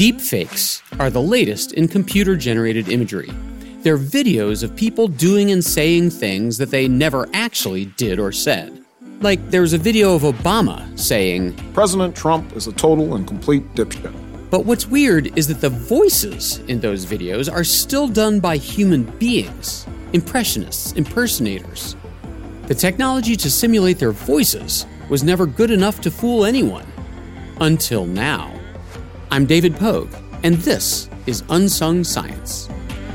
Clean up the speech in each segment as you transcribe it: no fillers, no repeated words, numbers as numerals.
Deepfakes are the latest in computer-generated imagery. They're videos of people doing and saying things that they never actually did or said. Like, there's a video of Obama saying, "President Trump is a total and complete dipshit." But what's weird is that the voices in those videos are still done by human beings, impressionists, impersonators. The technology to simulate their voices was never good enough to fool anyone. Until now. I'm David Pogue, and this is Unsung Science.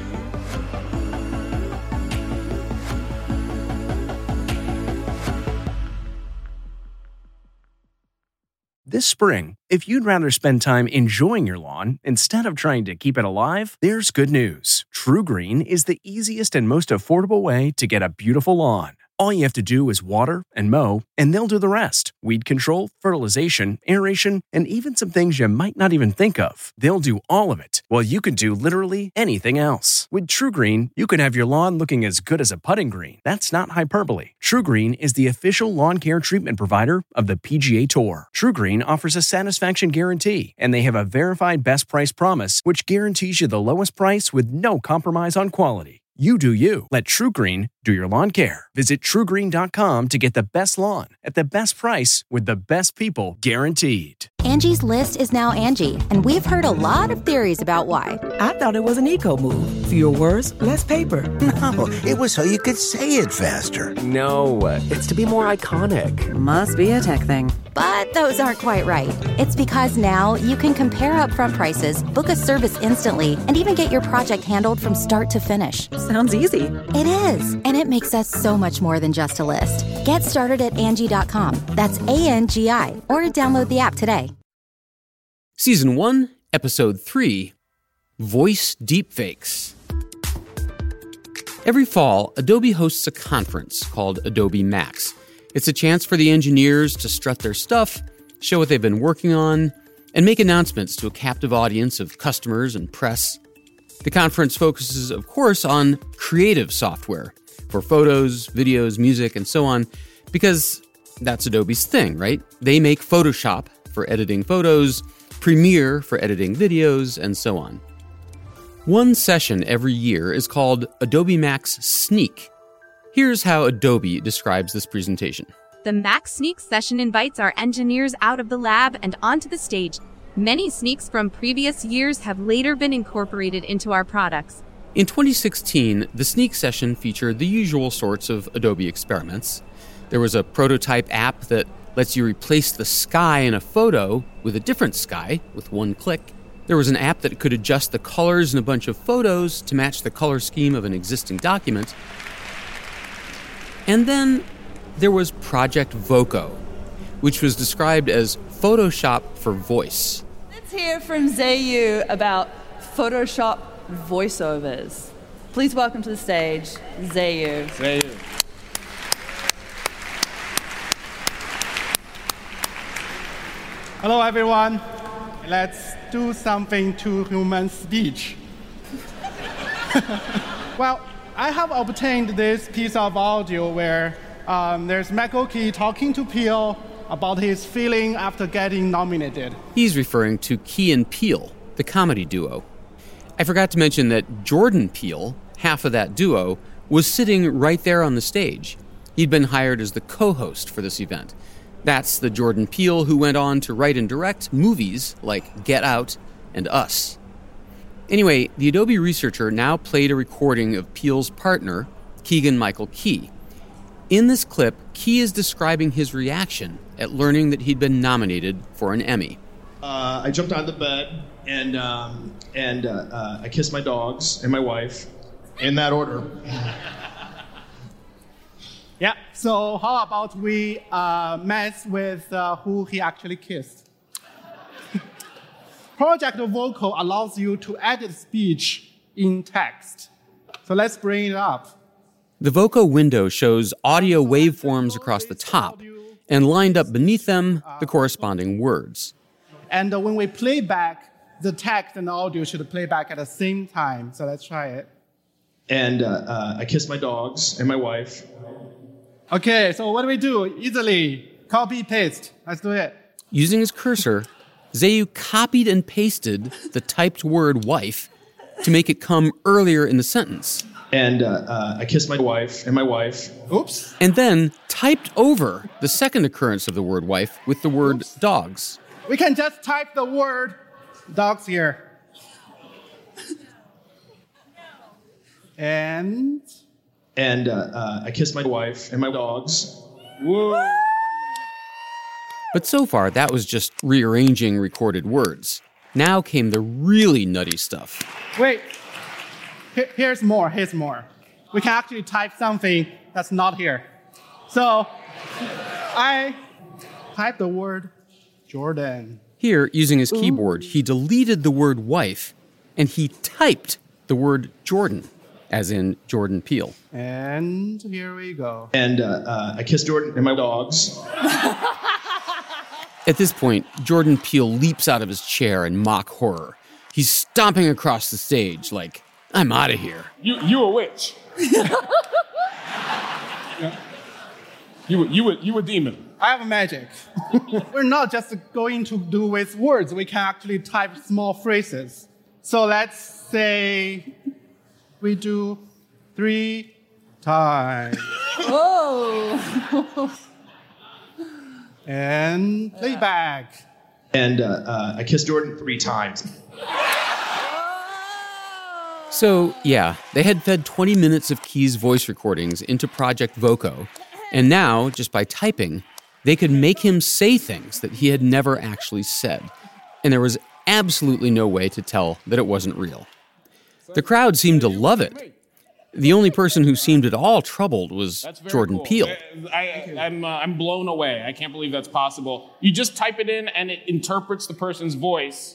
This spring, if you'd rather spend time enjoying your lawn instead of trying to keep it alive, there's good news. TruGreen is the easiest and most affordable way to get a beautiful lawn. All you have to do is water and mow, and they'll do the rest. Weed control, fertilization, aeration, and even some things you might not even think of. They'll do all of it, while you can do literally anything else. With TruGreen, you can have your lawn looking as good as a putting green. That's not hyperbole. TruGreen is the official lawn care treatment provider of the PGA Tour. TruGreen offers a satisfaction guarantee, and they have a verified best price promise, which guarantees you the lowest price with no compromise on quality. You do you. Let TruGreen do your lawn care. Visit TruGreen.com to get the best lawn at the best price with the best people guaranteed. Angie's List is now Angie, and we've heard a lot of theories about why. I thought it was an eco move. Fewer words, less paper. No, it was so you could say it faster. No, it's to be more iconic. Must be a tech thing. But those aren't quite right. It's because now you can compare upfront prices, book a service instantly, and even get your project handled from start to finish. Sounds easy. It is, and it makes us so much more than just a list. Get started at Angie.com. That's ANGI, or download the app today. Season 1, Episode 3, Voice Deepfakes. Every fall, Adobe hosts a conference called Adobe Max. It's a chance for the engineers to strut their stuff, show what they've been working on, and make announcements to a captive audience of customers and press. The conference focuses, of course, on creative software for photos, videos, music, and so on, because that's Adobe's thing, right? They make Photoshop for editing photos, Premiere for editing videos, and so on. One session every year is called Adobe Max Sneak. Here's how Adobe describes this presentation. The Max Sneak session invites our engineers out of the lab and onto the stage. Many sneaks from previous years have later been incorporated into our products. In 2016, the Sneak session featured the usual sorts of Adobe experiments. There was a prototype app that lets you replace the sky in a photo with a different sky with one click. There was an app that could adjust the colors in a bunch of photos to match the color scheme of an existing document. And then there was Project Voco, which was described as Photoshop for voice. Let's hear from Zayu about Photoshop voiceovers. Please welcome to the stage, Zayu. Hello, everyone. Let's do something to human speech. Well, I have obtained this piece of audio where there's Michael Key talking to Peele about his feeling after getting nominated. He's referring to Key and Peele, the comedy duo. I forgot to mention that Jordan Peele, half of that duo, was sitting right there on the stage. He'd been hired as the co-host for this event. That's the Jordan Peele who went on to write and direct movies like Get Out and Us. Anyway, the Adobe researcher now played a recording of Peele's partner, Keegan-Michael Key. In this clip, Key is describing his reaction at learning that he'd been nominated for an Emmy. I jumped out of the bed and I kissed my dogs and my wife in that order. Yeah, so how about we mess with who he actually kissed? Project Vocal allows you to edit speech in text. So let's bring it up. The Voco window shows audio waveforms across the top, and lined up beneath them, the corresponding words. And when we play back, the text and the audio should play back at the same time. So let's try it. And I kissed my dogs and my wife. Okay, so what do we do? Easily copy, paste. Let's do it. Using his cursor, Zhou copied and pasted the typed word wife to make it come earlier in the sentence. And I kissed my wife and my wife. Oops. And then typed over the second occurrence of the word wife with the word dogs. We can just type the word dogs here. And I kissed my wife and my dogs. Whoa. But so far, that was just rearranging recorded words. Now came the really nutty stuff. Wait. Here's more. We can actually type something that's not here. So I typed the word Jordan. Here, using his keyboard, he deleted the word wife and he typed the word Jordan, as in Jordan Peele. And here we go. And I kissed Jordan and my dogs. At this point, Jordan Peele leaps out of his chair in mock horror. He's stomping across the stage like, I'm out of here. You a witch. You a demon. I have magic. We're not just going to do with words. We can actually type small phrases. So let's say we do 3 times. Whoa. And playback. And I kissed Jordan 3 times. So, yeah, they had fed 20 minutes of Key's voice recordings into Project Voco, and now, just by typing, they could make him say things that he had never actually said. And there was absolutely no way to tell that it wasn't real. The crowd seemed to love it. The only person who seemed at all troubled was Jordan cool. Peele. I'm blown away. I can't believe that's possible. You just type it in and it interprets the person's voice.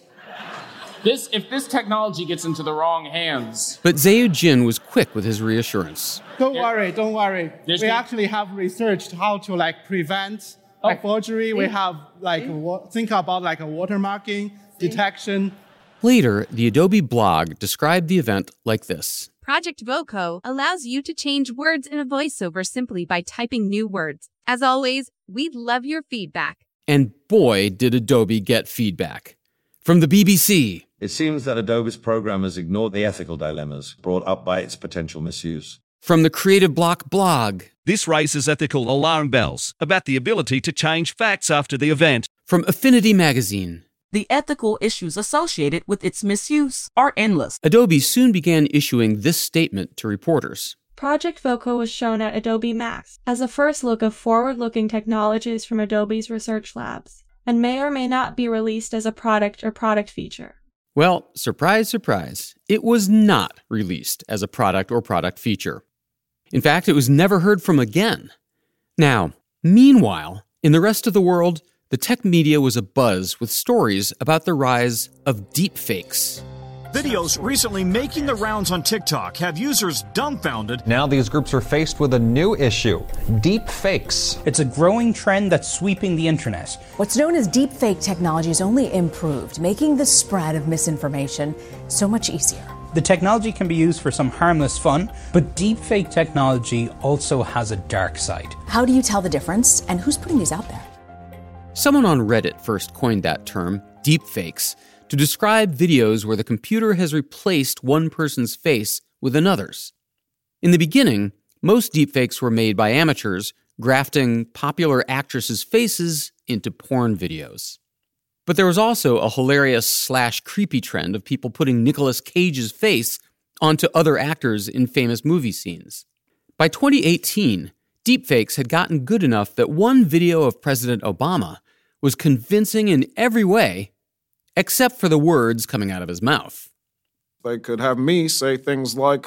If this technology gets into the wrong hands... But Zhou Jin was quick with his reassurance. Don't worry. We actually have researched how to prevent forgery. We have think about a watermarking, detection. Later, the Adobe blog described the event like this. Project Voco allows you to change words in a voiceover simply by typing new words. As always, we'd love your feedback. And boy, did Adobe get feedback. From the BBC. It seems that Adobe's programmers ignored the ethical dilemmas brought up by its potential misuse. From the Creative Block blog. This raises ethical alarm bells about the ability to change facts after the event. From Affinity Magazine. The ethical issues associated with its misuse are endless. Adobe soon began issuing this statement to reporters. Project Voco was shown at Adobe Max as a first look of forward-looking technologies from Adobe's research labs, and may or may not be released as a product or product feature. Well, surprise, surprise, it was not released as a product or product feature. In fact, it was never heard from again. Now, meanwhile, in the rest of the world, the tech media was abuzz with stories about the rise of deepfakes. Videos recently making the rounds on TikTok have users dumbfounded. Now these groups are faced with a new issue, deep fakes. It's a growing trend that's sweeping the internet. What's known as deepfake technology has only improved, making the spread of misinformation so much easier. The technology can be used for some harmless fun, but deepfake technology also has a dark side. How do you tell the difference, and who's putting these out there? Someone on Reddit first coined that term, deepfakes, to describe videos where the computer has replaced one person's face with another's. In the beginning, most deepfakes were made by amateurs, grafting popular actresses' faces into porn videos. But there was also a hilarious / creepy trend of people putting Nicolas Cage's face onto other actors in famous movie scenes. By 2018, deepfakes had gotten good enough that one video of President Obama was convincing in every way, except for the words coming out of his mouth. They could have me say things like,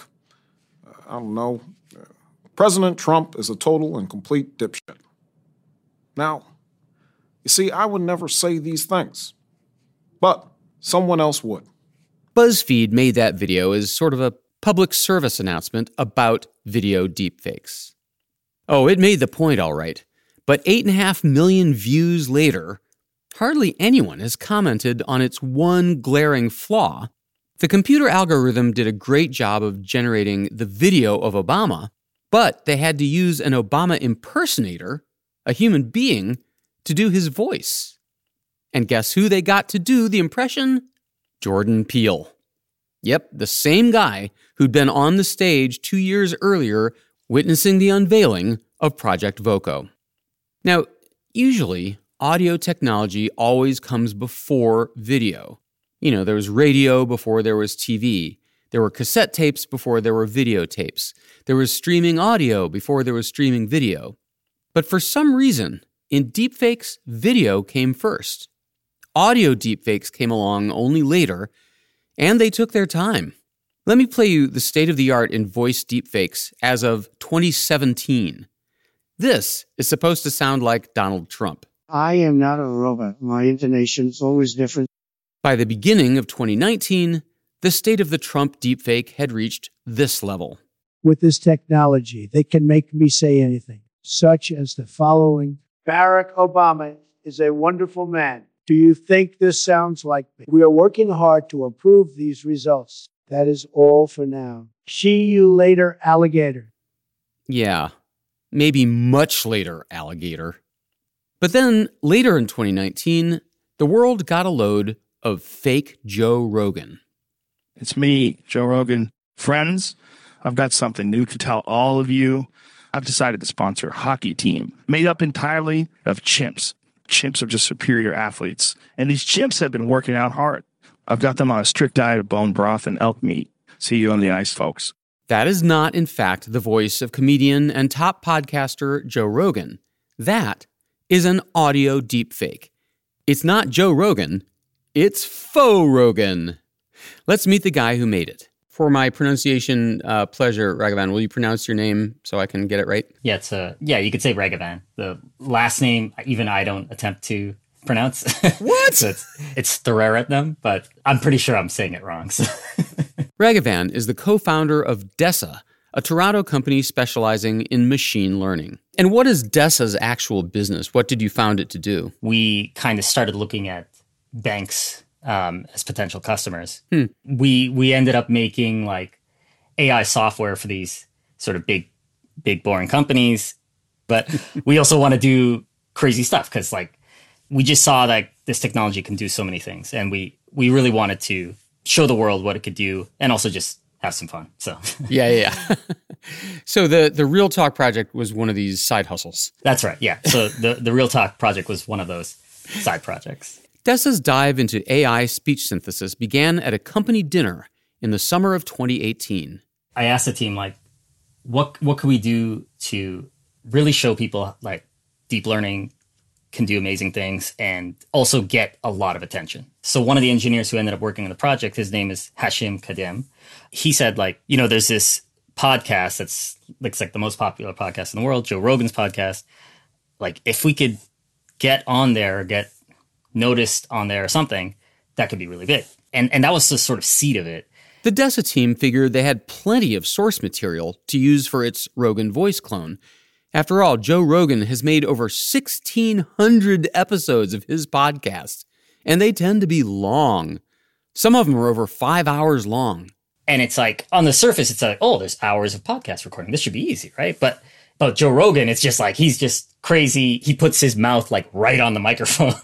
President Trump is a total and complete dipshit. Now, you see, I would never say these things, but someone else would. BuzzFeed made that video as sort of a public service announcement about video deepfakes. Oh, it made the point all right, but 8.5 million views later, hardly anyone has commented on its one glaring flaw. The computer algorithm did a great job of generating the video of Obama, but they had to use an Obama impersonator, a human being, to do his voice. And guess who they got to do the impression? Jordan Peele. Yep, the same guy who'd been on the stage 2 years earlier witnessing the unveiling of Project Voco. Now, usually, audio technology always comes before video. You know, there was radio before there was TV. There were cassette tapes before there were videotapes. There was streaming audio before there was streaming video. But for some reason, in deepfakes, video came first. Audio deepfakes came along only later, and they took their time. Let me play you the state-of-the-art in voice deepfakes as of 2017. This is supposed to sound like Donald Trump. I am not a robot. My intonation is always different. By the beginning of 2019, the state of the Trump deepfake had reached this level. With this technology, they can make me say anything, such as the following. Barack Obama is a wonderful man. Do you think this sounds like me? We are working hard to improve these results. That is all for now. See you later, alligator. Yeah, maybe much later, alligator. But then, later in 2019, the world got a load of fake Joe Rogan. It's me, Joe Rogan. Friends, I've got something new to tell all of you. I've decided to sponsor a hockey team made up entirely of chimps. Chimps are just superior athletes. And these chimps have been working out hard. I've got them on a strict diet of bone broth and elk meat. See you on the ice, folks. That is not, in fact, the voice of comedian and top podcaster Joe Rogan. That is an audio deepfake. It's not Joe Rogan, it's faux Rogan. Let's meet the guy who made it. For my pronunciation pleasure, Raghavan, will you pronounce your name so I can get it right? Yeah, you could say Raghavan. The last name, even I don't attempt to pronounce. What? So it's Theraretnam, but I'm pretty sure I'm saying it wrong. So. Raghavan is the co-founder of Dessa, a Toronto company specializing in machine learning. And what is Dessa's actual business? What did you found it to do? We kind of started looking at banks as potential customers. We ended up making like AI software for these sort of big, boring companies. But we also want to do crazy stuff because like we just saw that this technology can do so many things. And we really wanted to show the world what it could do and also just have some fun. So yeah. So the Real Talk project was one of these side hustles. That's right. Yeah. So the Real Talk project was one of those side projects. Dessa's dive into AI speech synthesis began at a company dinner in the summer of 2018. I asked the team, like, what can we do to really show people, like, deep learning can do amazing things and also get a lot of attention. So one of the engineers who ended up working on the project, his name is Hashim Kadem. He said, like, there's this podcast that's looks like the most popular podcast in the world, Joe Rogan's podcast. Like, if we could get on there, get noticed on there or something, that could be really big. And that was the sort of seed of it. The Dessa team figured they had plenty of source material to use for its Rogan voice clone. After all, Joe Rogan has made over 1,600 episodes of his podcast, and they tend to be long. Some of them are over 5 hours long. And it's like, on the surface, it's like, oh, there's hours of podcast recording. This should be easy, right? But Joe Rogan, it's just like, he's just crazy. He puts his mouth like right on the microphone.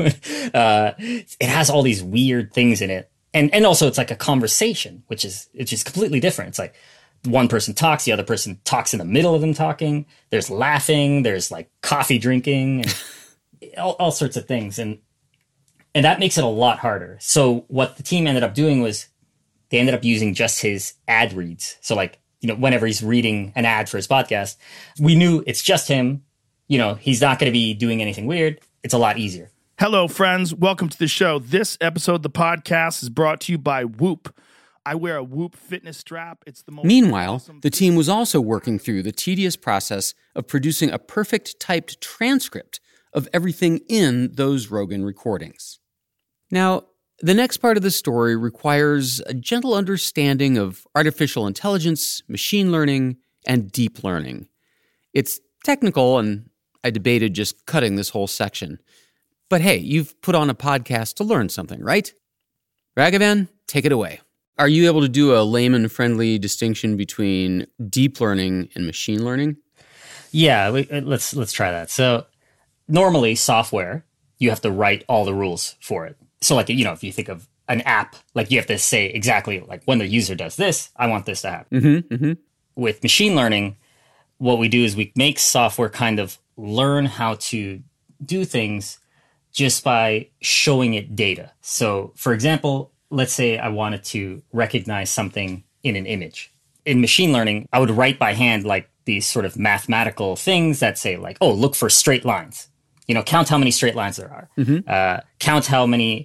It has all these weird things in it. And also it's like a conversation, it's just completely different. It's like one person talks, the other person talks in the middle of them talking. There's laughing, there's like coffee drinking, and all sorts of things. And that makes it a lot harder. So what the team ended up doing was they ended up using just his ad reads. So like, whenever he's reading an ad for his podcast, we knew it's just him. He's not going to be doing anything weird. It's a lot easier. Hello, friends. Welcome to the show. This episode of the podcast is brought to you by Whoop. I wear a Whoop fitness strap. It's the most Meanwhile, the team was also working through the tedious process of producing a perfect typed transcript of everything in those Rogan recordings. Now, the next part of the story requires a gentle understanding of artificial intelligence, machine learning, and deep learning. It's technical, and I debated just cutting this whole section. But hey, you've put on a podcast to learn something, right? Raghavan, take it away. Are you able to do a layman-friendly distinction between deep learning and machine learning? Yeah, let's try that. So normally software, you have to write all the rules for it. So like, if you think of an app, like you have to say exactly like when the user does this, I want this to happen. With machine learning, what we do is we make software kind of learn how to do things just by showing it data. So for example, let's say I wanted to recognize something in an image. In machine learning, I would write by hand like these sort of mathematical things that say like, oh, look for straight lines. Count how many straight lines there are. Count how many,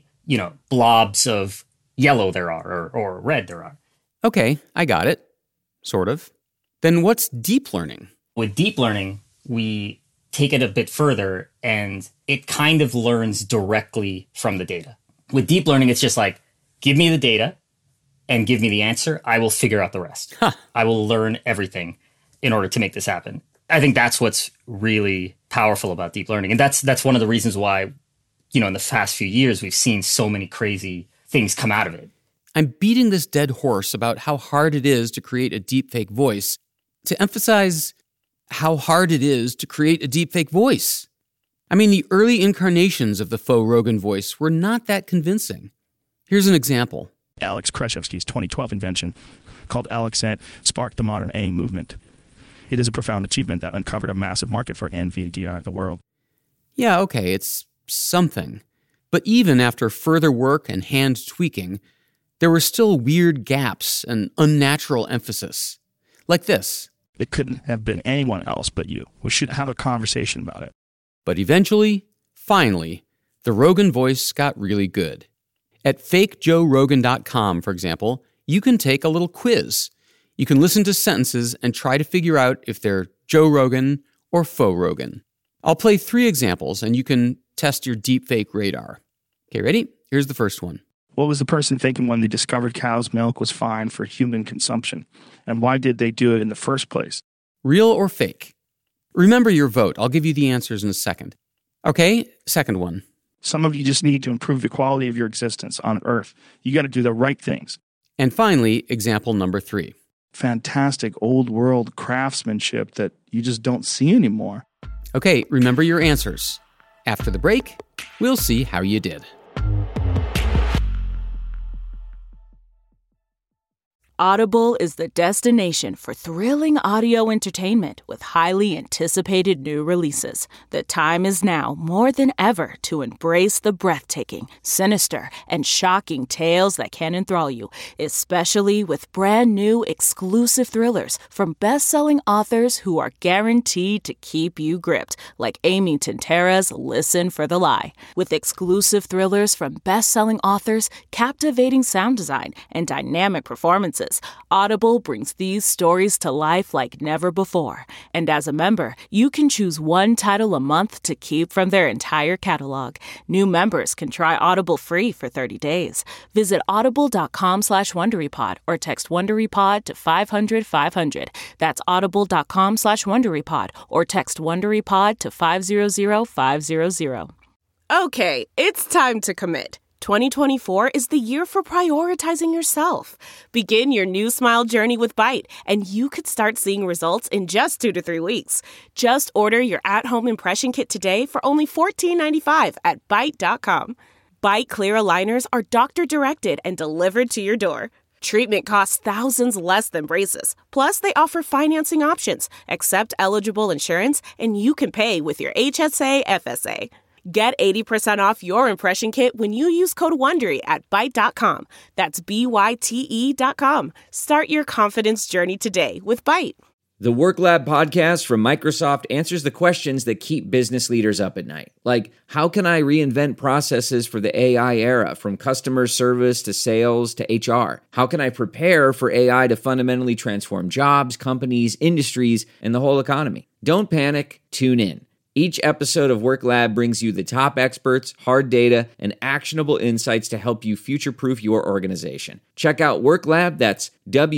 blobs of yellow there are or red there are. Okay, I got it. Sort of. Then what's deep learning? With deep learning, we take it a bit further and it kind of learns directly from the data. With deep learning, it's just like, give me the data and give me the answer. I will figure out the rest. I will learn everything in order to make this happen. I think that's what's really powerful about deep learning. And that's one of the reasons why, in the past few years, we've seen so many crazy things come out of it. I'm beating this dead horse about how hard it is to create a deepfake voice to emphasize how hard it is to create a deepfake voice. I mean, the early incarnations of the faux Rogan voice were not that convincing. Here's an example. Alex Krizhevsky's 2012 invention called AlexNet sparked the modern AI movement. It is a profound achievement that uncovered a massive market for NVIDIA in the world. Yeah, okay, it's something. But even after further work and hand tweaking, there were still weird gaps and unnatural emphasis. Like this. It couldn't have been anyone else but you. We should have a conversation about it. But eventually, finally, the Rogan voice got really good. At fakejoerogan.com, for example, you can take a little quiz. You can listen to sentences and try to figure out if they're Joe Rogan or faux Rogan. I'll play 3 examples and you can test your deepfake radar. Okay, ready? Here's the first one. What was the person thinking when they discovered cow's milk was fine for human consumption? And why did they do it in the first place? Real or fake? Remember your vote. I'll give you the answers in a second. Okay, second one. Some of you just need to improve the quality of your existence on Earth. You got to do the right things. And finally, example number 3. Fantastic old world craftsmanship that you just don't see anymore. Okay, remember your answers. After the break, we'll see how you did. Audible is the destination for thrilling audio entertainment with highly anticipated new releases. The time is now more than ever to embrace the breathtaking, sinister, and shocking tales that can enthrall you, especially with brand new exclusive thrillers from best-selling authors who are guaranteed to keep you gripped, like Amy Tintera's Listen for the Lie. With exclusive thrillers from best-selling authors, captivating sound design, and dynamic performances, Audible brings these stories to life like never before. And as a member, you can choose one title a month to keep from their entire catalog. New members can try Audible free for 30 days. Visit audible.com/WonderyPod or text WonderyPod to 500-500. That's audible.com/WonderyPod or text WonderyPod to 500-500. Okay, it's time to commit. 2024 is the year for prioritizing yourself. Begin your new smile journey with Byte, and you could start seeing results in just 2 to 3 weeks. Just order your at-home impression kit today for only $14.95 at Byte.com. Byte clear aligners are doctor-directed and delivered to your door. Treatment costs thousands less than braces. Plus, they offer financing options, accept eligible insurance, and you can pay with your HSA FSA. Get 80% off your impression kit when you use code WONDERY at Byte.com. That's BYTE.com. Start your confidence journey today with Byte. The Work Lab podcast from Microsoft answers the questions that keep business leaders up at night. Like, how can I reinvent processes for the AI era, from customer service to sales to HR? How can I prepare for AI to fundamentally transform jobs, companies, industries, and the whole economy? Don't panic. Tune in. Each episode of Work Lab brings you the top experts, hard data, and actionable insights to help you future-proof your organization. Check out Work Lab, that's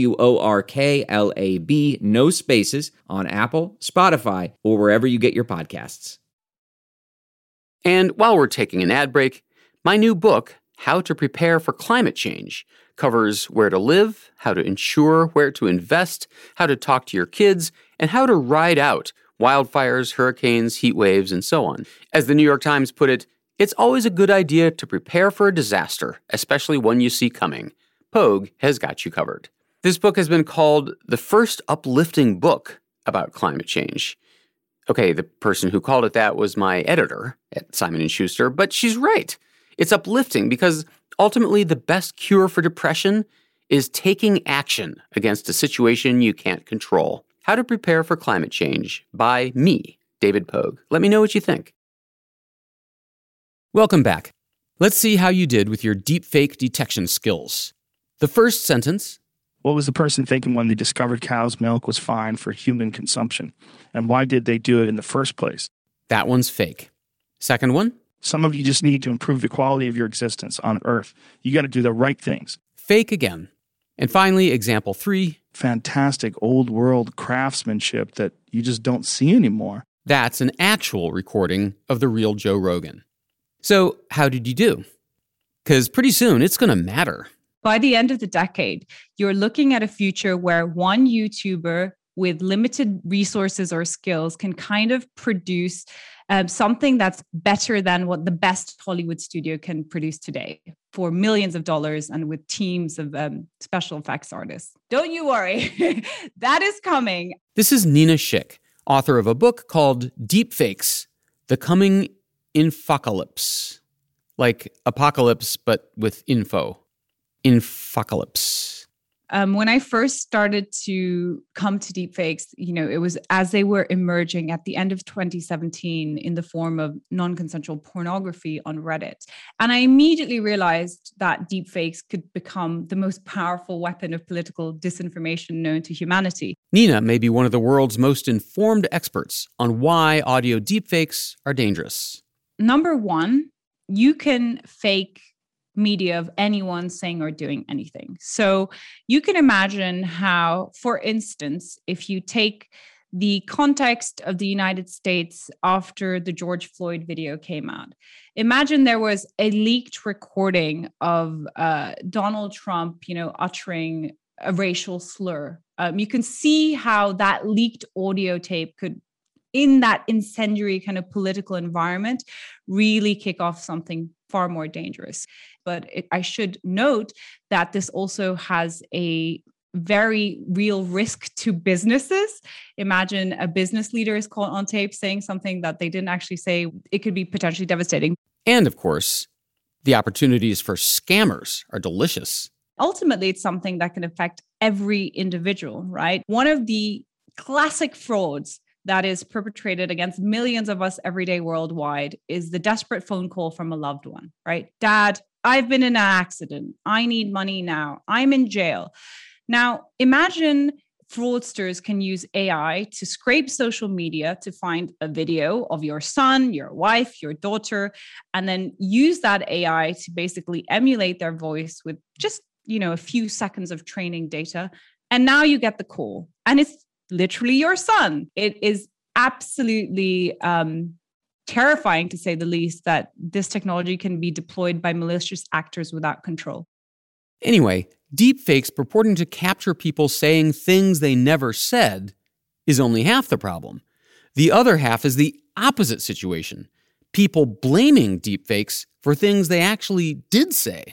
WORKLAB, no spaces, on Apple, Spotify, or wherever you get your podcasts. And while we're taking an ad break, my new book, How to Prepare for Climate Change, covers where to live, how to insure, where to invest, how to talk to your kids, and how to ride out wildfires, hurricanes, heat waves, and so on. As the New York Times put it, It's always a good idea to prepare for a disaster, especially one you see coming. Pogue has got you covered. This book has been called the first uplifting book about climate change. Okay, the person who called it that was my editor at Simon & Schuster, but she's right. It's uplifting because ultimately the best cure for depression is taking action against a situation you can't control. How to Prepare for Climate Change by me, David Pogue. Let me know what you think. Welcome back. Let's see how you did with your deepfake detection skills. The first sentence. What was the person thinking when they discovered cow's milk was fine for human consumption? And why did they do it in the first place? That one's fake. Second one. Some of you just need to improve the quality of your existence on Earth. You got to do the right things. Fake again. And finally, example 3. Fantastic old world craftsmanship that you just don't see anymore. That's an actual recording of the real Joe Rogan. So how did you do? Because pretty soon it's going to matter. By the end of the decade, you're looking at a future where one YouTuber with limited resources or skills can kind of produce something that's better than what the best Hollywood studio can produce today for millions of dollars and with teams of special effects artists. Don't you worry. That is coming. This is Nina Schick, author of a book called Deepfakes, The Coming Infocalypse. Like apocalypse, but with info. Infocalypse. When I first started to come to deepfakes, it was as they were emerging at the end of 2017 in the form of non-consensual pornography on Reddit. And I immediately realized that deepfakes could become the most powerful weapon of political disinformation known to humanity. Nina may be one of the world's most informed experts on why audio deepfakes are dangerous. Number one, you can fake media of anyone saying or doing anything. So you can imagine how, for instance, if you take the context of the United States after the George Floyd video came out, imagine there was a leaked recording of Donald Trump, uttering a racial slur. You can see how that leaked audio tape could, in that incendiary kind of political environment, really kick off something far more dangerous. But I should note that this also has a very real risk to businesses. Imagine a business leader is caught on tape saying something that they didn't actually say. It could be potentially devastating. And of course, the opportunities for scammers are delicious. Ultimately, it's something that can affect every individual, right? One of the classic frauds that is perpetrated against millions of us every day worldwide is the desperate phone call from a loved one, right? Dad, I've been in an accident. I need money now. I'm in jail. Now, imagine fraudsters can use AI to scrape social media to find a video of your son, your wife, your daughter, and then use that AI to basically emulate their voice with just, a few seconds of training data. And now you get the call. And it's literally your son. It is absolutely terrifying, to say the least, that this technology can be deployed by malicious actors without control. Anyway, deepfakes purporting to capture people saying things they never said is only half the problem. The other half is the opposite situation. People blaming deepfakes for things they actually did say.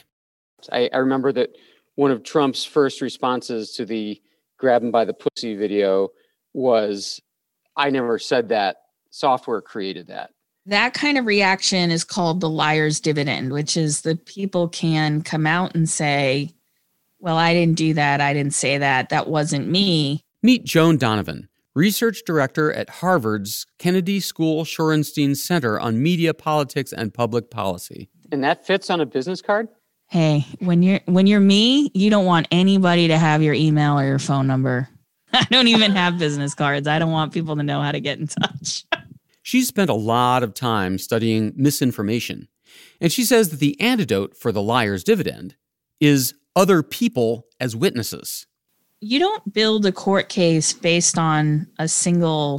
I remember that one of Trump's first responses to the grab him by the pussy video was, I never said that. Software created that. That kind of reaction is called the liar's dividend, which is the people can come out and say, well, I didn't do that. I didn't say that. That wasn't me. Meet Joan Donovan, research director at Harvard's Kennedy School Shorenstein Center on Media, Politics, and Public Policy. And that fits on a business card? Hey, when you're me, you don't want anybody to have your email or your phone number. I don't even have business cards. I don't want people to know how to get in touch. She's spent a lot of time studying misinformation, and she says that the antidote for the liar's dividend is other people as witnesses. You don't build a court case based on a single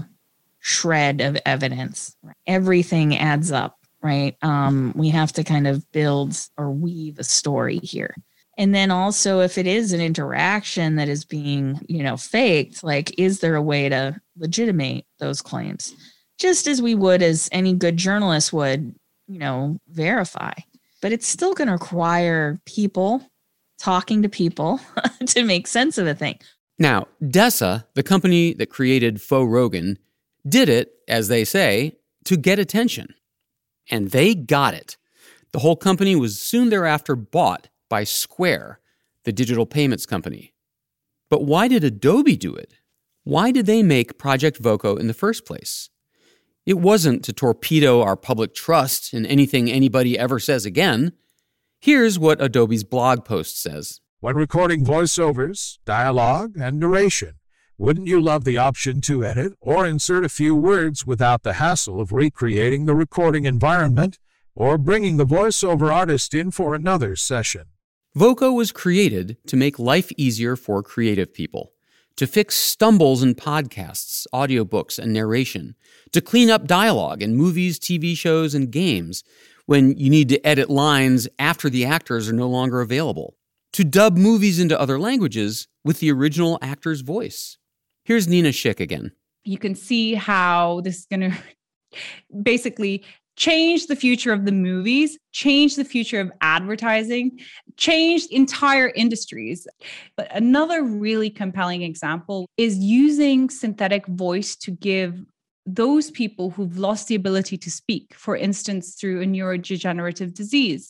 shred of evidence. Everything adds up. Right. We have to kind of build or weave a story here. And then also, if it is an interaction that is being, faked, like, is there a way to legitimate those claims? Just as we would, as any good journalist would, verify. But it's still going to require people talking to people to make sense of a thing. Now, Dessa, the company that created Faux Rogan, did it, as they say, to get attention. And they got it. The whole company was soon thereafter bought by Square, the digital payments company. But why did Adobe do it? Why did they make Project Voco in the first place? It wasn't to torpedo our public trust in anything anybody ever says again. Here's what Adobe's blog post says. When recording voiceovers, dialogue, and narration, wouldn't you love the option to edit or insert a few words without the hassle of recreating the recording environment or bringing the voiceover artist in for another session? Voco was created to make life easier for creative people, to fix stumbles in podcasts, audiobooks, and narration, to clean up dialogue in movies, TV shows, and games when you need to edit lines after the actors are no longer available, to dub movies into other languages with the original actor's voice. Here's Nina Schick again. You can see how this is going to basically change the future of the movies, change the future of advertising, change entire industries. But another really compelling example is using synthetic voice to give those people who've lost the ability to speak, for instance, through a neurodegenerative disease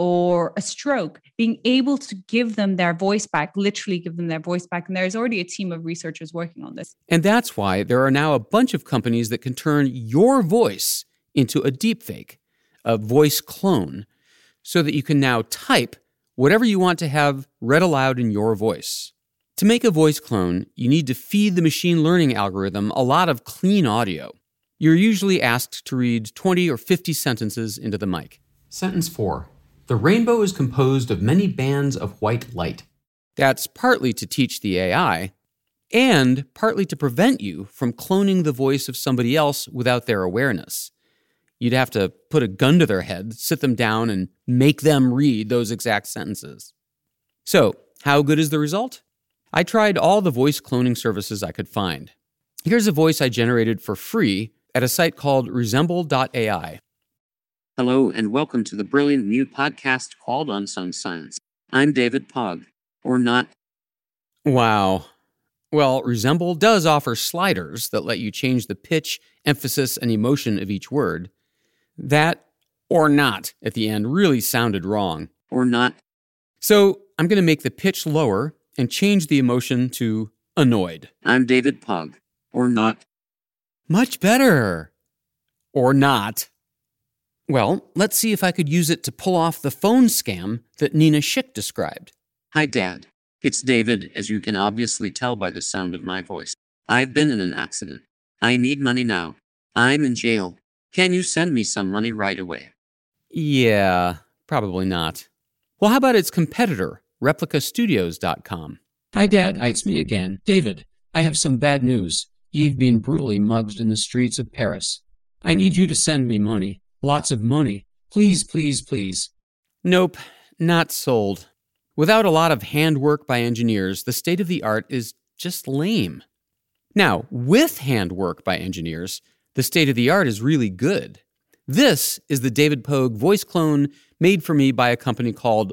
or a stroke, being able to give them their voice back, literally give them their voice back. And there's already a team of researchers working on this. And that's why there are now a bunch of companies that can turn your voice into a deepfake, a voice clone, so that you can now type whatever you want to have read aloud in your voice. To make a voice clone, you need to feed the machine learning algorithm a lot of clean audio. You're usually asked to read 20 or 50 sentences into the mic. Sentence 4. The rainbow is composed of many bands of white light. That's partly to teach the AI, and partly to prevent you from cloning the voice of somebody else without their awareness. You'd have to put a gun to their head, sit them down, and make them read those exact sentences. So, how good is the result? I tried all the voice cloning services I could find. Here's a voice I generated for free at a site called Resemble.ai. Hello and welcome to the brilliant new podcast called Unsung Science. I'm David Pogg, or not. Wow. Well, Resemble does offer sliders that let you change the pitch, emphasis, and emotion of each word. That, or not, at the end really sounded wrong. Or not. So I'm going to make the pitch lower and change the emotion to annoyed. I'm David Pogg, or not. Much better. Or not. Well, let's see if I could use it to pull off the phone scam that Nina Schick described. Hi, Dad. It's David, as you can obviously tell by the sound of my voice. I've been in an accident. I need money now. I'm in jail. Can you send me some money right away? Yeah, probably not. Well, how about its competitor, ReplicaStudios.com? Hi, Dad. It's me again. David, I have some bad news. You've been brutally mugged in the streets of Paris. I need you to send me money. Lots of money. Please, please, please. Nope, not sold. Without a lot of handwork by engineers, the state of the art is just lame. Now, with handwork by engineers, the state of the art is really good. This is the David Pogue voice clone made for me by a company called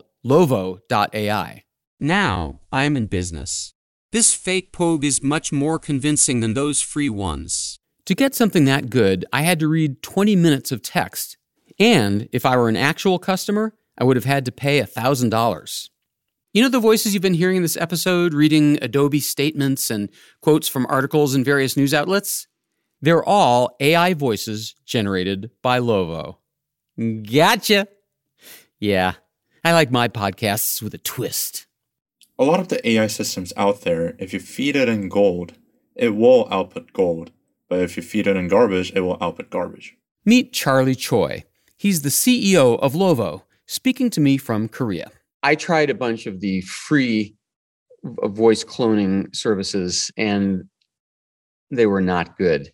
Lovo.ai. Now, I'm in business. This fake Pogue is much more convincing than those free ones. To get something that good, I had to read 20 minutes of text. And if I were an actual customer, I would have had to pay $1,000. You know the voices you've been hearing in this episode, reading Adobe statements and quotes from articles in various news outlets? They're all AI voices generated by Lovo. Gotcha! Yeah, I like my podcasts with a twist. A lot of the AI systems out there, if you feed it in gold, it will output gold. But if you feed it in garbage, it will output garbage. Meet Charlie Choi. He's the CEO of Lovo, speaking to me from Korea. I tried a bunch of the free voice cloning services, and they were not good.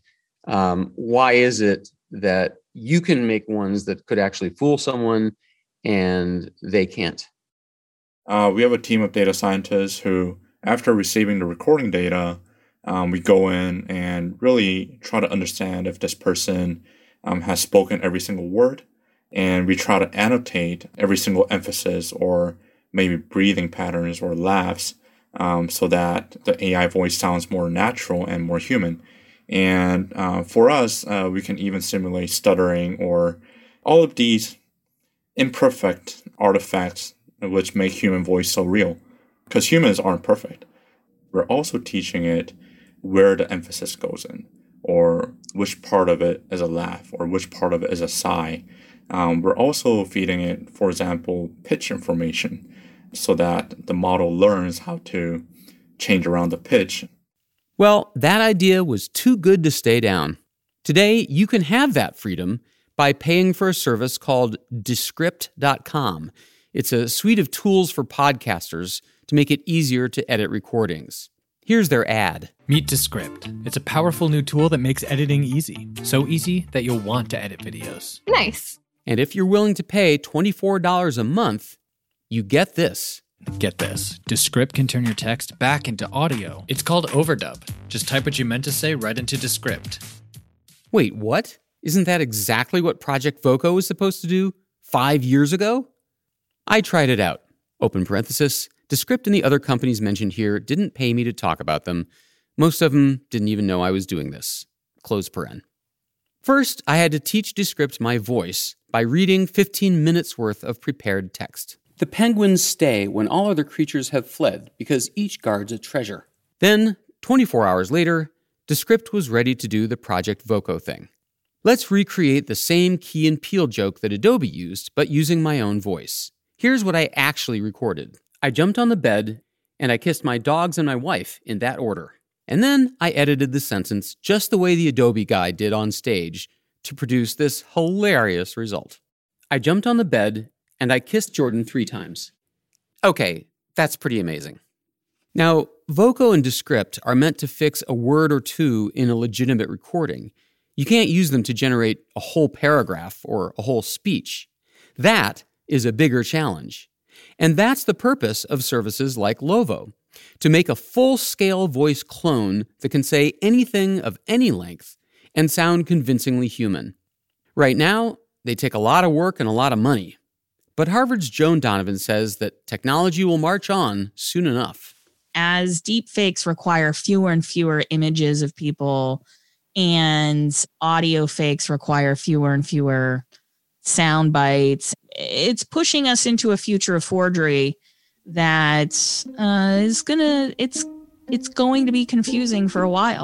Why is it that you can make ones that could actually fool someone and they can't? We have a team of data scientists who, after receiving the recording data, we go in and really try to understand if this person has spoken every single word, And we try to annotate every single emphasis or maybe breathing patterns or laughs so that the AI voice sounds more natural and more human. And for us, we can even simulate stuttering or all of these imperfect artifacts which make human voice so real. Because humans aren't perfect. We're also teaching it where the emphasis goes in, or which part of it is a laugh, or which part of it is a sigh. We're also feeding it, for example, pitch information, so that the model learns how to change around the pitch. Well, that idea was too good to stay down. Today, you can have that freedom by paying for a service called Descript.com. It's a suite of tools for podcasters to make it easier to edit recordings. Here's their ad. Meet Descript. It's a powerful new tool that makes editing easy. So easy that you'll want to edit videos. Nice. And if you're willing to pay $24 a month, you get this. Get this. Descript can turn your text back into audio. It's called Overdub. Just type what you meant to say right into Descript. Wait, what? Isn't that exactly what Project Voco was supposed to do 5 years ago? I tried it out. Open parenthesis. Descript and the other companies mentioned here didn't pay me to talk about them. Most of them didn't even know I was doing this. Close paren. First, I had to teach Descript my voice by reading 15 minutes worth of prepared text. The penguins stay when all other creatures have fled because each guards a treasure. Then, 24 hours later, Descript was ready to do the Project Voco thing. Let's recreate the same Key and Peele joke that Adobe used, but using my own voice. Here's what I actually recorded. I jumped on the bed, and I kissed my dogs and my wife in that order. And then I edited the sentence just the way the Adobe guy did on stage to produce this hilarious result. I jumped on the bed, and I kissed Jordan 3 times. Okay, that's pretty amazing. Now, Voco and Descript are meant to fix a word or two in a legitimate recording. You can't use them to generate a whole paragraph or a whole speech. That is a bigger challenge. And that's the purpose of services like Lovo, to make a full-scale voice clone that can say anything of any length and sound convincingly human. Right now, they take a lot of work and a lot of money. But Harvard's Joan Donovan says that technology will march on soon enough. As deepfakes require fewer and fewer images of people and audio fakes require fewer and fewer sound bites, it's pushing us into a future of forgery that is going to be confusing for a while.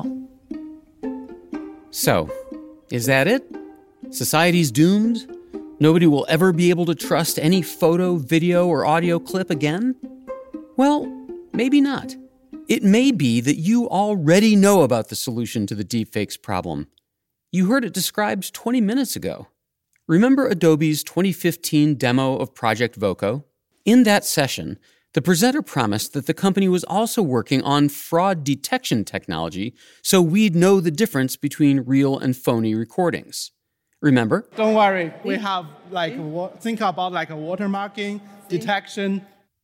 So, is that it? Society's doomed? Nobody will ever be able to trust any photo, video, or audio clip again? Well, maybe not. It may be that you already know about the solution to the deepfakes problem. You heard it described 20 minutes ago. Remember Adobe's 2015 demo of Project Voco? In that session, the presenter promised that the company was also working on fraud detection technology so we'd know the difference between real and phony recordings. Remember? Don't worry, we have think about a watermarking, detection.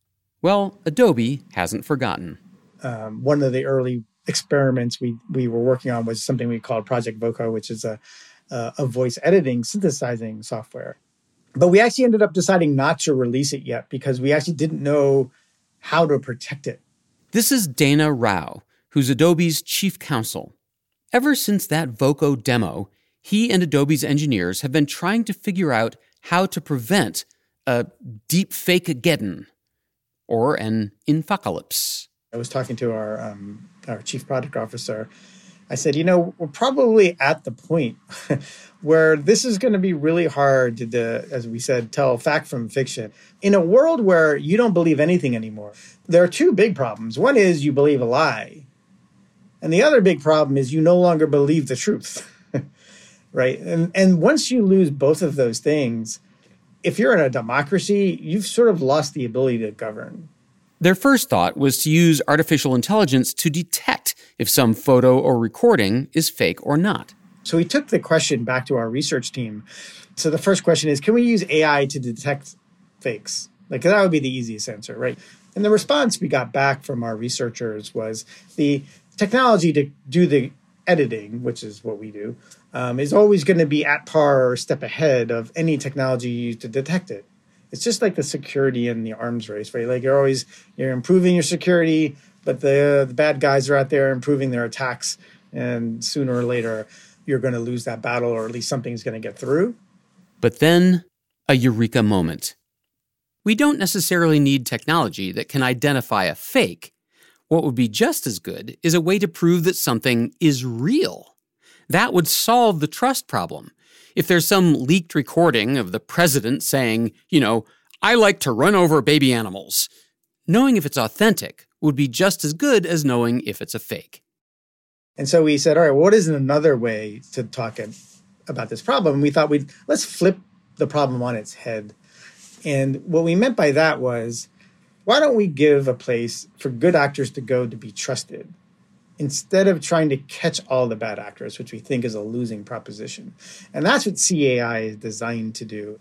Well, Adobe hasn't forgotten. One of the early experiments we were working on was something we called Project Voco, which is a voice editing synthesizing software. But we actually ended up deciding not to release it yet because we actually didn't know how to protect it. This is Dana Rao, who's Adobe's chief counsel. Ever since that Voco demo, he and Adobe's engineers have been trying to figure out how to prevent a deepfake-ageddon, or an infocalypse. I was talking to our chief product officer. I said, we're probably at the point where this is going to be really hard to, as we said, tell fact from fiction. In a world where you don't believe anything anymore, there are two big problems. One is you believe a lie. And the other big problem is you no longer believe the truth, right? And once you lose both of those things, if you're in a democracy, you've sort of lost the ability to govern. Their first thought was to use artificial intelligence to detect if some photo or recording is fake or not. So we took the question back to our research team. So the first question is, can we use AI to detect fakes? That would be the easiest answer, right? And the response we got back from our researchers was the technology to do the editing, which is what we do, is always going to be at par or a step ahead of any technology used to detect it. It's just like the security in the arms race, right? Like you're improving your security, but the bad guys are out there improving their attacks, and sooner or later you're going to lose that battle, or at least something's going to get through. But then, a eureka moment. We don't necessarily need technology that can identify a fake. What would be just as good is a way to prove that something is real. That would solve the trust problem. If there's some leaked recording of the president saying, I like to run over baby animals, knowing if it's authentic would be just as good as knowing if it's a fake. And so we said, all right, what is another way to talk about this problem? We thought let's flip the problem on its head. And what we meant by that was, why don't we give a place for good actors to go to be trusted instead of trying to catch all the bad actors, which we think is a losing proposition? And that's what CAI is designed to do.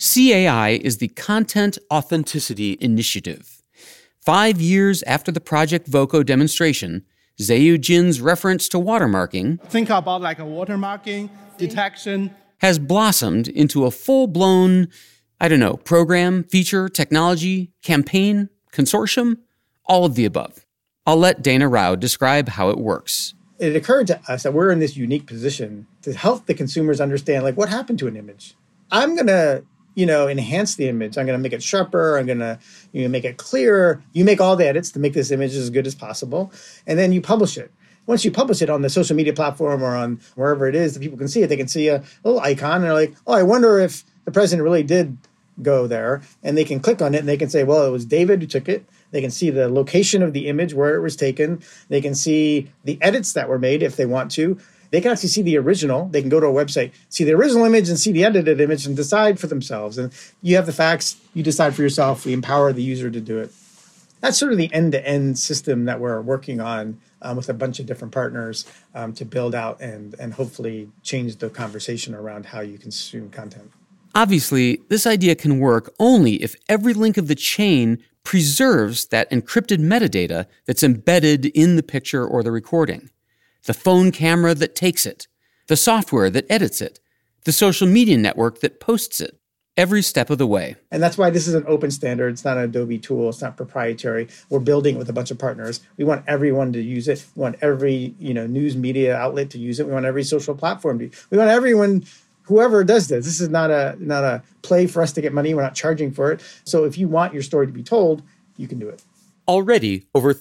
CAI is the Content Authenticity Initiative. 5 years after the Project Voco demonstration, Zhou Jin's reference to watermarking, think about like a watermarking, detection, has blossomed into a full-blown, program, feature, technology, campaign, consortium, all of the above. I'll let Dana Rao describe how it works. It occurred to us that we're in this unique position to help the consumers understand, what happened to an image. I'm going to, enhance the image. I'm going to make it sharper. I'm going to, make it clearer. You make all the edits to make this image as good as possible. And then you publish it. Once you publish it on the social media platform or on wherever it is that people can see it, they can see a little icon and they're like, oh, I wonder if the president really did go there. And they can click on it and they can say, well, it was David who took it. They can see the location of the image, where it was taken. They can see the edits that were made if they want to. They can actually see the original. They can go to a website, see the original image and see the edited image and decide for themselves. And you have the facts. You decide for yourself. We empower the user to do it. That's sort of the end-to-end system that we're working on with a bunch of different partners to build out and hopefully change the conversation around how you consume content. Obviously, this idea can work only if every link of the chain preserves that encrypted metadata that's embedded in the picture or the recording. The phone camera that takes it, the software that edits it, the social media network that posts it, every step of the way. And that's why this is an open standard. It's not an Adobe tool. It's not proprietary. We're building it with a bunch of partners. We want everyone to use it. We want every news media outlet to use it. We want every social platform to. We want everyone, whoever does this. This is not a play for us to get money. We're not charging for it. So if you want your story to be told, you can do it. Already, over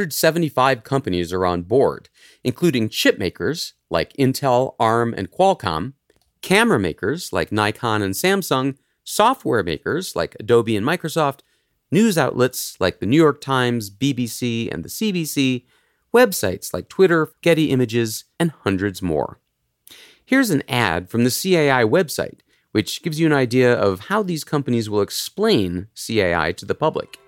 375 companies are on board, including chip makers like Intel, ARM, and Qualcomm, camera makers like Nikon and Samsung, software makers like Adobe and Microsoft, news outlets like the New York Times, BBC, and the CBC, websites like Twitter, Getty Images, and hundreds more. Here's an ad from the CAI website, which gives you an idea of how these companies will explain CAI to the public.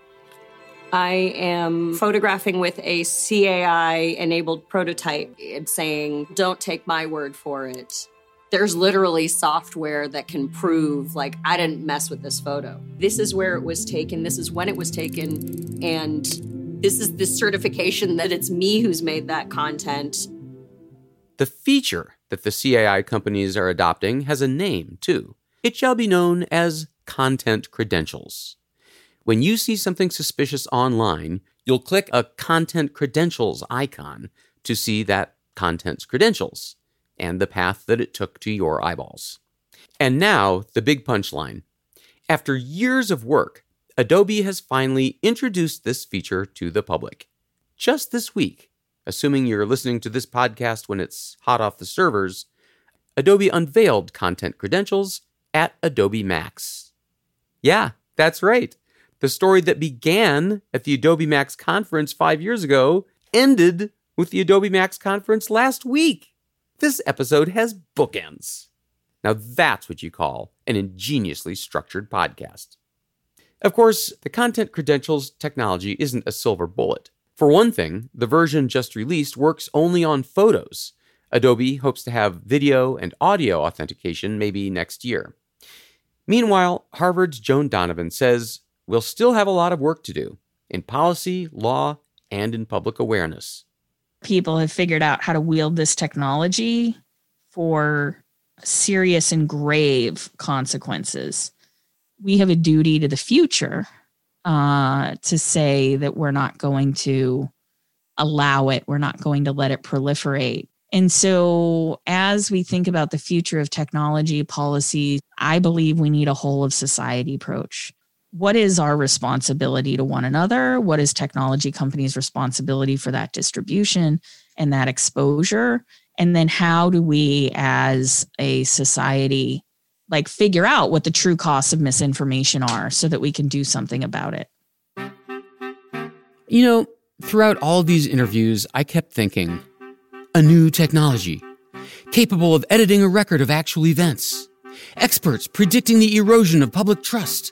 I am photographing with a CAI-enabled prototype. It's saying, don't take my word for it. There's literally software that can prove, I didn't mess with this photo. This is where it was taken. This is when it was taken. And this is the certification that it's me who's made that content. The feature that the CAI companies are adopting has a name, too. It shall be known as Content Credentials. When you see something suspicious online, you'll click a Content Credentials icon to see that content's credentials and the path that it took to your eyeballs. And now, the big punchline. After years of work, Adobe has finally introduced this feature to the public. Just this week, assuming you're listening to this podcast when it's hot off the servers, Adobe unveiled Content Credentials at Adobe Max. Yeah, that's right. The story that began at the Adobe Max conference 5 years ago ended with the Adobe Max conference last week. This episode has bookends. Now that's what you call an ingeniously structured podcast. Of course, the Content Credentials technology isn't a silver bullet. For one thing, the version just released works only on photos. Adobe hopes to have video and audio authentication maybe next year. Meanwhile, Harvard's Joan Donovan says we'll still have a lot of work to do in policy, law, and in public awareness. people have figured out how to wield this technology for serious and grave consequences. We have a duty to the future to say that we're not going to allow it. We're not going to let it proliferate. And so as we think about the future of technology policy, I believe we need a whole of society approach. What is our responsibility to one another? What is technology companies' responsibility for that distribution and that exposure? And then how do we as a society figure out what the true costs of misinformation are so that we can do something about it? You know, throughout all these interviews, I kept thinking, a new technology, capable of editing a record of actual events, experts predicting the erosion of public trust.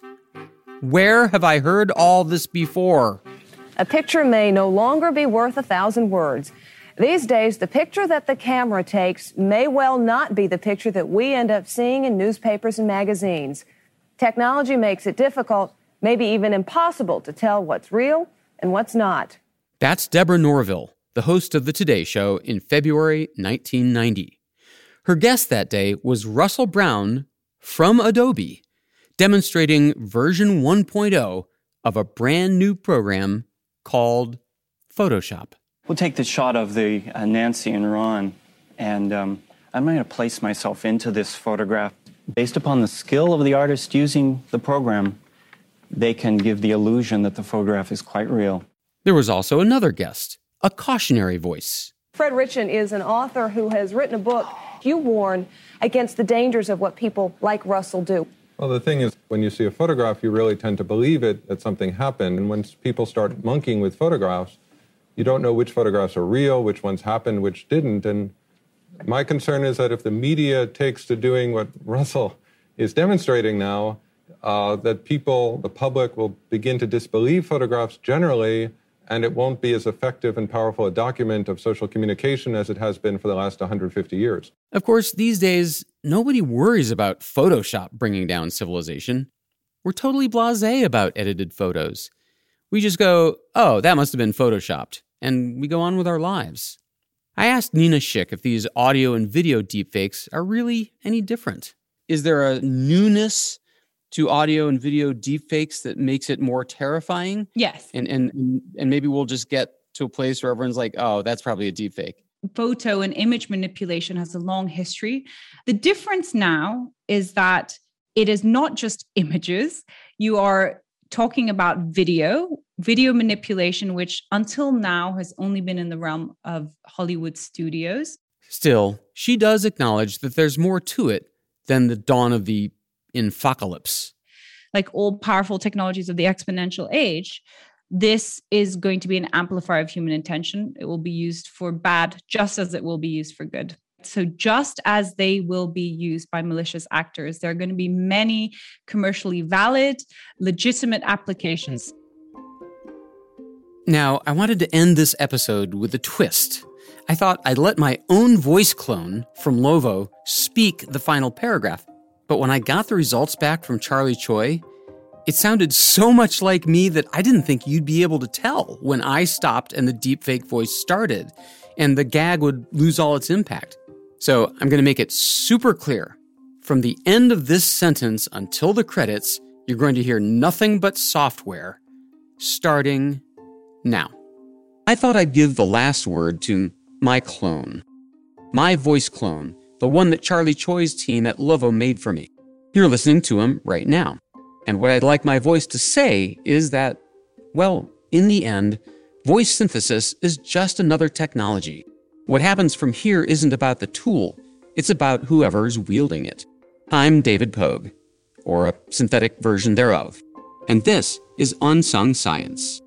Where have I heard all this before? A picture may no longer be worth 1,000 words. These days, the picture that the camera takes may well not be the picture that we end up seeing in newspapers and magazines. Technology makes it difficult, maybe even impossible, to tell what's real and what's not. That's Deborah Norville, the host of The Today Show in February 1990. Her guest that day was Russell Brown from Adobe, demonstrating version 1.0 of a brand new program called Photoshop. We'll take the shot of the Nancy and Ron, and I'm going to place myself into this photograph. Based upon the skill of the artist using the program, they can give the illusion that the photograph is quite real. There was also another guest, a cautionary voice. Fred Richin is an author who has written a book. You warn against the dangers of what people like Russell do. Well, the thing is, when you see a photograph, you really tend to believe it, that something happened. And when people start monkeying with photographs, you don't know which photographs are real, which ones happened, which didn't. And my concern is that if the media takes to doing what Russell is demonstrating now, that people, the public, will begin to disbelieve photographs generally, and it won't be as effective and powerful a document of social communication as it has been for the last 150 years. Of course, these days, nobody worries about Photoshop bringing down civilization. We're totally blasé about edited photos. We just go, oh, that must have been Photoshopped, and we go on with our lives. I asked Nina Schick if these audio and video deepfakes are really any different. Is there a newness to audio and video deepfakes that makes it more terrifying? Yes. And maybe we'll just get to a place where everyone's like, oh, that's probably a deepfake. Photo and image manipulation has a long history. The difference now is that it is not just images. You are talking about video manipulation, which until now has only been in the realm of Hollywood studios. Still, she does acknowledge that there's more to it than the dawn of the infocalypse. Like all powerful technologies of the exponential age, this is going to be an amplifier of human intention. It will be used for bad, just as it will be used for good. So just as they will be used by malicious actors, there are going to be many commercially valid, legitimate applications. Now, I wanted to end this episode with a twist. I thought I'd let my own voice clone from Lovo speak the final paragraph. But when I got the results back from Charlie Choi, it sounded so much like me that I didn't think you'd be able to tell when I stopped and the deepfake voice started, and the gag would lose all its impact. So I'm going to make it super clear. From the end of this sentence until the credits, you're going to hear nothing but software, starting now. I thought I'd give the last word to my clone. My voice clone, the one that Charlie Choi's team at Lovo made for me. You're listening to him right now. And what I'd like my voice to say is that, well, in the end, voice synthesis is just another technology. What happens from here isn't about the tool, it's about whoever's wielding it. I'm David Pogue, or a synthetic version thereof. And this is Unsung Science.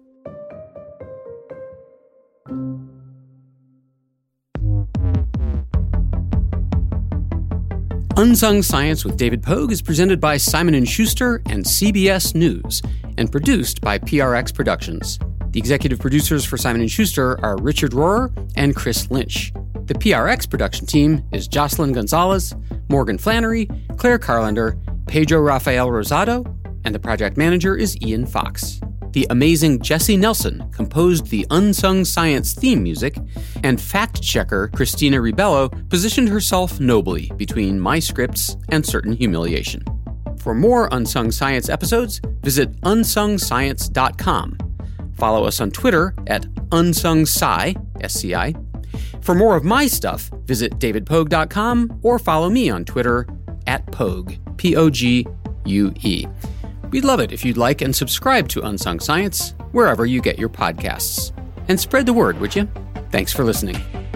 Unsung Science with David Pogue is presented by Simon & Schuster and CBS News and produced by PRX Productions. The executive producers for Simon & Schuster are Richard Rohrer and Chris Lynch. The PRX production team is Jocelyn Gonzalez, Morgan Flannery, Claire Carlender, Pedro Rafael Rosado, and the project manager is Ian Fox. The amazing Jesse Nelson composed the Unsung Science theme music, and fact-checker Christina Ribello positioned herself nobly between my scripts and certain humiliation. For more Unsung Science episodes, visit unsungscience.com. Follow us on Twitter at UnsungSci, S-C-I. For more of my stuff, visit davidpogue.com or follow me on Twitter at Pogue, P-O-G-U-E. We'd love it if you'd like and subscribe to Unsung Science wherever you get your podcasts. And spread the word, would you? Thanks for listening.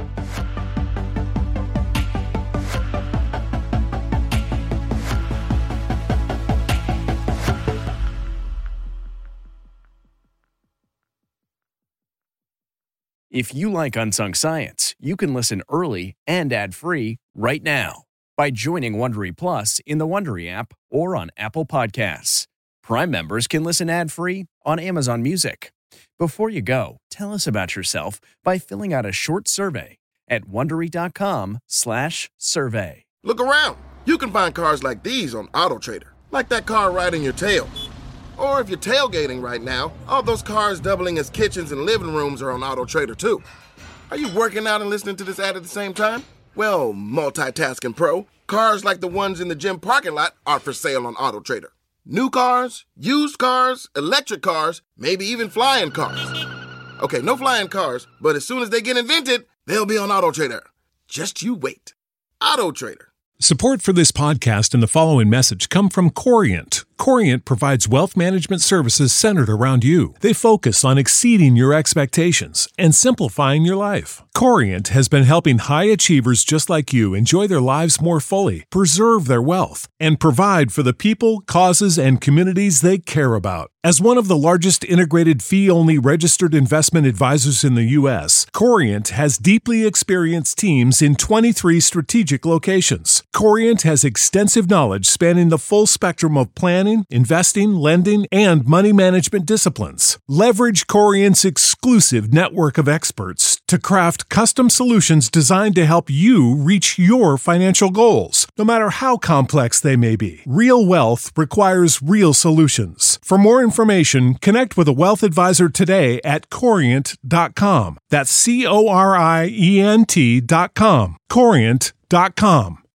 If you like Unsung Science, you can listen early and ad-free right now by joining Wondery Plus in the Wondery app or on Apple Podcasts. Prime members can listen ad-free on Amazon Music. Before you go, tell us about yourself by filling out a short survey at Wondery.com/survey. Look around. You can find cars like these on AutoTrader, like that car riding your tail. Or if you're tailgating right now, all those cars doubling as kitchens and living rooms are on AutoTrader too. Are you working out and listening to this ad at the same time? Well, multitasking pro, cars like the ones in the gym parking lot are for sale on AutoTrader. New cars, used cars, electric cars, maybe even flying cars. Okay, no flying cars, but as soon as they get invented, they'll be on AutoTrader. Just you wait. AutoTrader. Support for this podcast and the following message come from Corient. Corient provides wealth management services centered around you. They focus on exceeding your expectations and simplifying your life. Corient has been helping high achievers just like you enjoy their lives more fully, preserve their wealth, and provide for the people, causes, and communities they care about. As one of the largest integrated fee-only registered investment advisors in the U.S., Corient has deeply experienced teams in 23 strategic locations. Corient has extensive knowledge spanning the full spectrum of planning, investing, lending, and money management disciplines. Leverage Corient's exclusive network of experts to craft custom solutions designed to help you reach your financial goals, no matter how complex they may be. Real wealth requires real solutions. For more information, connect with a wealth advisor today at Corient.com. That's Corient.com. Corient.com.